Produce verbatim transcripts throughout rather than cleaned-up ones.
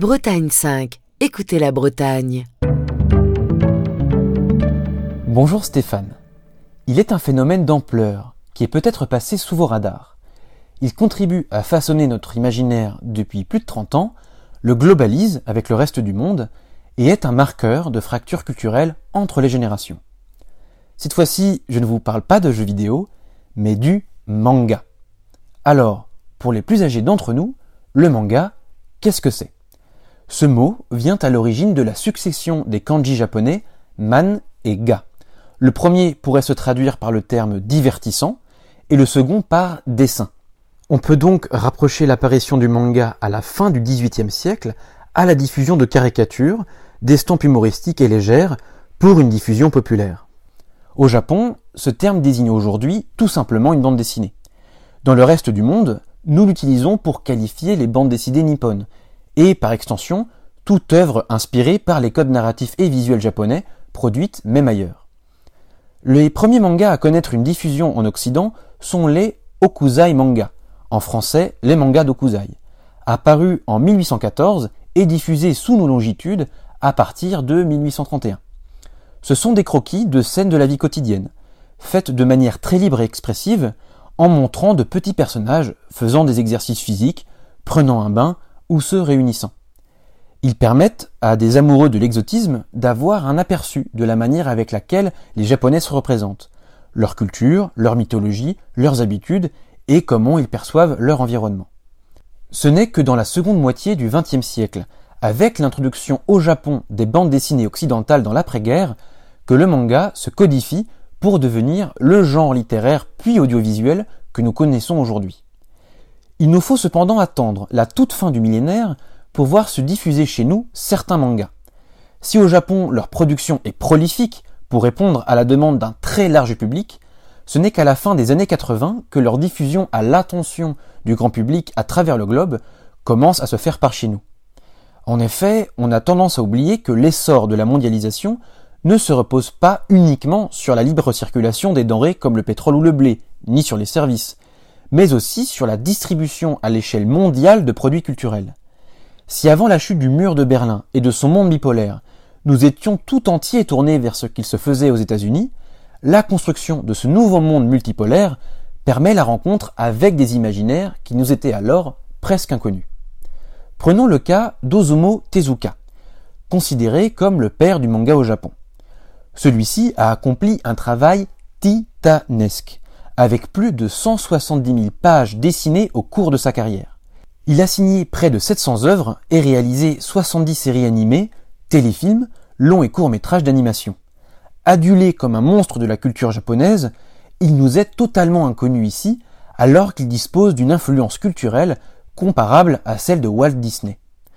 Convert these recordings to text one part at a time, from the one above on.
Bretagne cinq. Écoutez la Bretagne. Bonjour Stéphane. Il est un phénomène d'ampleur qui est peut-être passé sous vos radars. Il contribue à façonner notre imaginaire depuis plus de trente ans, le globalise avec le reste du monde et est un marqueur de fracture culturelle entre les générations. Cette fois-ci, je ne vous parle pas de jeux vidéo, mais du manga. Alors, pour les plus âgés d'entre nous, le manga, qu'est-ce que c'est ? Ce mot vient à l'origine de la succession des kanji japonais man et ga. Le premier pourrait se traduire par le terme divertissant et le second par dessin. On peut donc rapprocher l'apparition du manga à la fin du dix-huitième siècle à la diffusion de caricatures, d'estampes humoristiques et légères pour une diffusion populaire. Au Japon, ce terme désigne aujourd'hui tout simplement une bande dessinée. Dans le reste du monde, nous l'utilisons pour qualifier les bandes dessinées nippones et, par extension, toute œuvre inspirée par les codes narratifs et visuels japonais produites même ailleurs. Les premiers mangas à connaître une diffusion en Occident sont les Okuzai manga, en français les mangas d'Okuzai, apparus en mille huit cent quatorze et diffusés sous nos longitudes à partir de mille huit cent trente et un. Ce sont des croquis de scènes de la vie quotidienne, faites de manière très libre et expressive, en montrant de petits personnages faisant des exercices physiques, prenant un bain ou se réunissant. Ils permettent à des amoureux de l'exotisme d'avoir un aperçu de la manière avec laquelle les Japonais se représentent, leur culture, leur mythologie, leurs habitudes et comment ils perçoivent leur environnement. Ce n'est que dans la seconde moitié du vingtième siècle, avec l'introduction au Japon des bandes dessinées occidentales dans l'après-guerre, que le manga se codifie pour devenir le genre littéraire puis audiovisuel que nous connaissons aujourd'hui. Il nous faut cependant attendre la toute fin du millénaire pour voir se diffuser chez nous certains mangas. Si au Japon leur production est prolifique pour répondre à la demande d'un très large public, ce n'est qu'à la fin des années quatre-vingts que leur diffusion à l'attention du grand public à travers le globe commence à se faire par chez nous. En effet, on a tendance à oublier que l'essor de la mondialisation ne se repose pas uniquement sur la libre circulation des denrées comme le pétrole ou le blé, ni sur les services, mais aussi sur la distribution à l'échelle mondiale de produits culturels. Si avant la chute du mur de Berlin et de son monde bipolaire, nous étions tout entiers tournés vers ce qu'il se faisait aux États-Unis, la construction de ce nouveau monde multipolaire permet la rencontre avec des imaginaires qui nous étaient alors presque inconnus. Prenons le cas d'Osamu Tezuka, considéré comme le père du manga au Japon. Celui-ci a accompli un travail titanesque, avec plus de cent soixante-dix mille pages dessinées au cours de sa carrière. Il a signé près de sept cents œuvres et réalisé soixante-dix séries animées, téléfilms, longs et courts métrages d'animation. Adulé comme un monstre de la culture japonaise, il nous est totalement inconnu ici, alors qu'il dispose d'une influence culturelle comparable à celle de Walt Disney.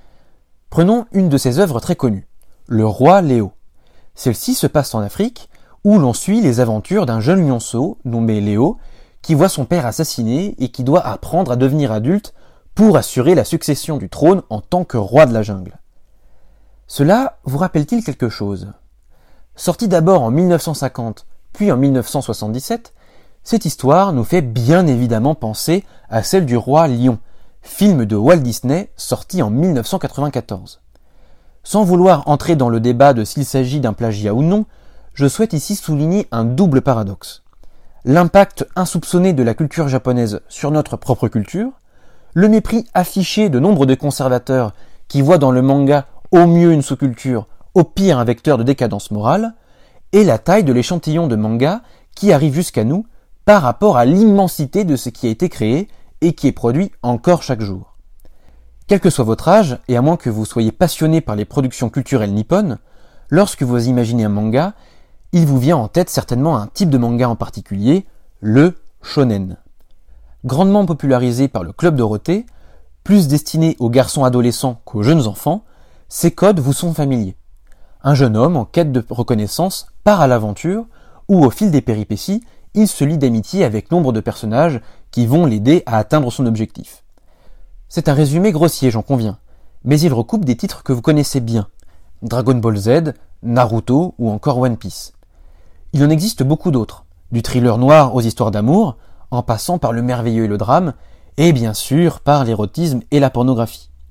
Prenons une de ses œuvres très connues, Le Roi Léo. Celle-ci se passe en Afrique, où l'on suit les aventures d'un jeune lionceau nommé Léo, qui voit son père assassiné et qui doit apprendre à devenir adulte pour assurer la succession du trône en tant que roi de la jungle. Cela vous rappelle-t-il quelque chose ? Sortie d'abord en mille neuf cent cinquante, puis en mille neuf cent soixante-dix-sept, cette histoire nous fait bien évidemment penser à celle du Roi Lion, film de Walt Disney sorti en mille neuf cent quatre-vingt-quatorze. Sans vouloir entrer dans le débat de s'il s'agit d'un plagiat ou non, je souhaite ici souligner un double paradoxe. L'impact insoupçonné de la culture japonaise sur notre propre culture, le mépris affiché de nombre de conservateurs qui voient dans le manga au mieux une sous-culture, au pire un vecteur de décadence morale, et la taille de l'échantillon de manga qui arrive jusqu'à nous par rapport à l'immensité de ce qui a été créé et qui est produit encore chaque jour. Quel que soit votre âge, et à moins que vous soyez passionné par les productions culturelles nippones, lorsque vous imaginez un manga, il vous vient en tête certainement un type de manga en particulier, le shonen. Grandement popularisé par le Club Dorothée, plus destiné aux garçons adolescents qu'aux jeunes enfants, ces codes vous sont familiers. Un jeune homme en quête de reconnaissance part à l'aventure, où au fil des péripéties, il se lie d'amitié avec nombre de personnages qui vont l'aider à atteindre son objectif. C'est un résumé grossier, j'en conviens, mais il recoupe des titres que vous connaissez bien, Dragon Ball Z, Naruto ou encore One Piece. Il en existe beaucoup d'autres, du thriller noir aux histoires d'amour, en passant par le merveilleux et le drame, et bien sûr par l'érotisme et la pornographie.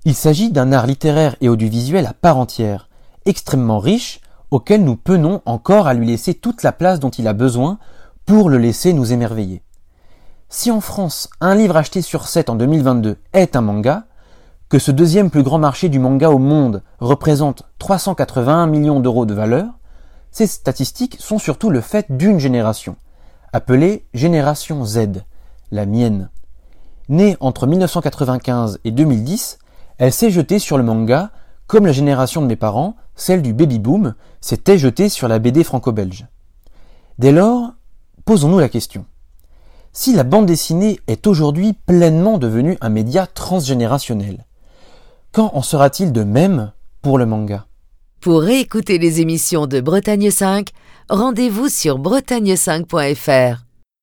Il s'agit d'un art littéraire et audiovisuel à part entière, extrêmement riche, auquel nous penons encore à lui laisser toute la place dont il a besoin pour le laisser nous émerveiller. Si en France, un livre acheté sur sept en deux mille vingt-deux est un manga, que ce deuxième plus grand marché du manga au monde représente trois cent quatre-vingt-un millions d'euros de valeur, ces statistiques sont surtout le fait d'une génération, appelée Génération Z, la mienne. Née entre mille neuf cent quatre-vingt-quinze et deux mille dix, elle s'est jetée sur le manga comme la génération de mes parents, celle du baby-boom, s'était jetée sur la B D franco-belge. Dès lors, posons-nous la question. Si la bande dessinée est aujourd'hui pleinement devenue un média transgénérationnel, quand en sera-t-il de même pour le manga ? Pour réécouter les émissions de Bretagne cinq, rendez-vous sur bretagne cinq point f r.